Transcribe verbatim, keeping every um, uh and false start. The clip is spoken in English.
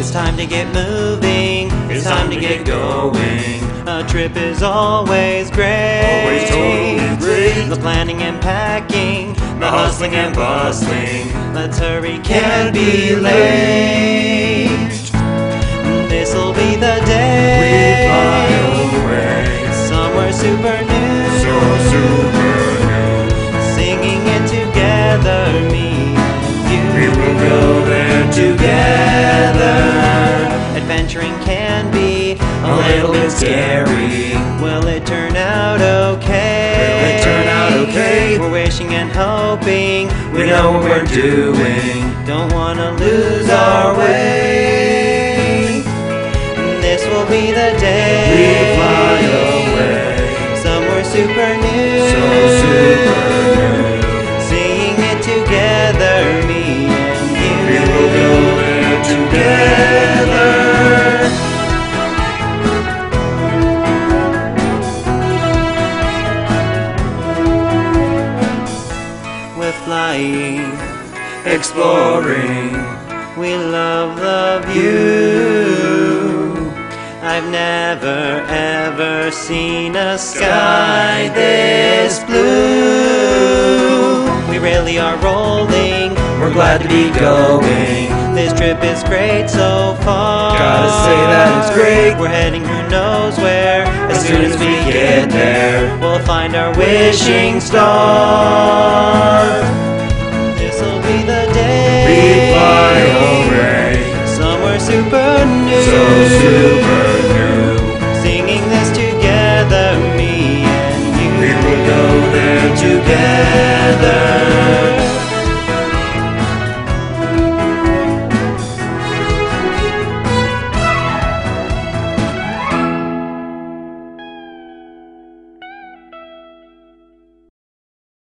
It's time to get moving. It's time to get going. A trip is always great. Always totally great. The planning and packing, the hustling and bustling. Let's hurry, can't be late. This'll be the day We fly away, somewhere super new. so super new. Singing it together, me and you. We will go there together. Adventuring can be a little bit scary. Will it turn out okay? Will it turn out okay? We're wishing and hoping We know what we're doing. Don't wanna lose our way. This will be the day We fly away, somewhere super new. so super new. Seeing it together, me and you. We will go there together. We're flying, Exploring, we love the view. I've never ever seen a sky this blue. We really are rolling, we're glad to be going. this trip is great so far. Gotta say that it's great. We're heading who knows where. As, As soon as we get there, we'll find our wishing star. This'll be the day we fly away, somewhere super new. so super new. Singing this together, me and you. We will go there together.